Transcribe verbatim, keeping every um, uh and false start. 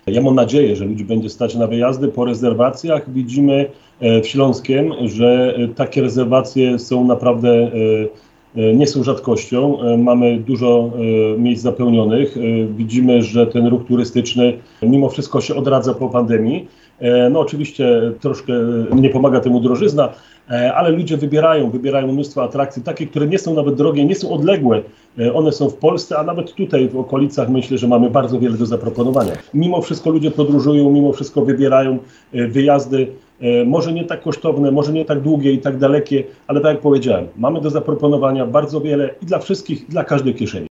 Ja mam nadzieję, że ludzi będzie stać na wyjazdy. Po rezerwacjach widzimy w Śląskiem, że takie rezerwacje są naprawdę, nie są rzadkością. Mamy dużo miejsc zapełnionych. Widzimy, że ten ruch turystyczny mimo wszystko się odradza po pandemii. No oczywiście troszkę nie pomaga temu drożyzna, ale ludzie wybierają, wybierają mnóstwo atrakcji, takie, które nie są nawet drogie, nie są odległe. One są w Polsce, a nawet tutaj w okolicach myślę, że mamy bardzo wiele do zaproponowania. Mimo wszystko ludzie podróżują, mimo wszystko wybierają wyjazdy, może nie tak kosztowne, może nie tak długie i tak dalekie, ale tak jak powiedziałem, mamy do zaproponowania bardzo wiele i dla wszystkich, i dla każdej kieszeni.